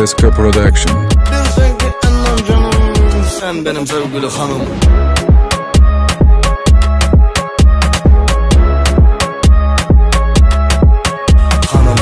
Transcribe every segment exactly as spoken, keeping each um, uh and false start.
Francesca Production. Bilsen ki anlam canım, sen benim sevgili hanım. Hanım.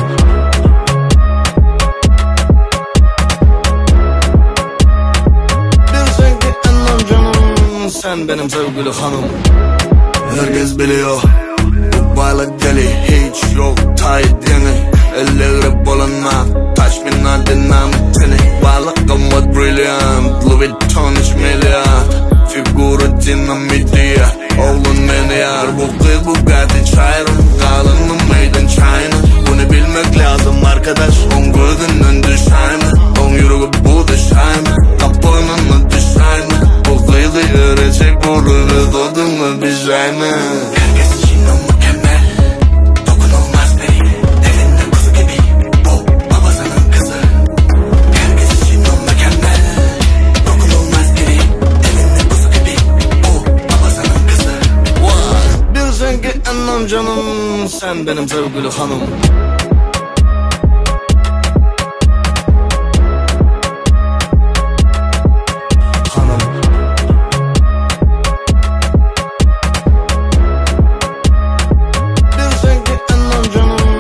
Bilsen ki anlam canım, sen benim sevgili hanım. Herkes biliyor, bu bayla deli hiç yok tight yeni. Elleri bolanmak, taş minna dinamikini. Balakım var brilliant, Louis Vuitton üç milyar. Figürü dinamitiye, oğlun beni yar. Bu kız Bugatti çayırım, kalınım meydan çayını. Bunu bilmek lazım arkadaş, on gözünden düşay mı? On yürüyü bu düşay mı? Kapının düşay mı? Bu kızı yürüyecek vurur, doğdun mu bir şey mi? Herkes için o mükemmel, dokunulmaz biri. Evinde kuzu gibi, o babasının kızı. Herkes için o mükemmel, dokunulmaz biri. Evinde kuzu gibi, o babasının kızı. Bilsen ki anlam canım, sen benim sevgili hanım.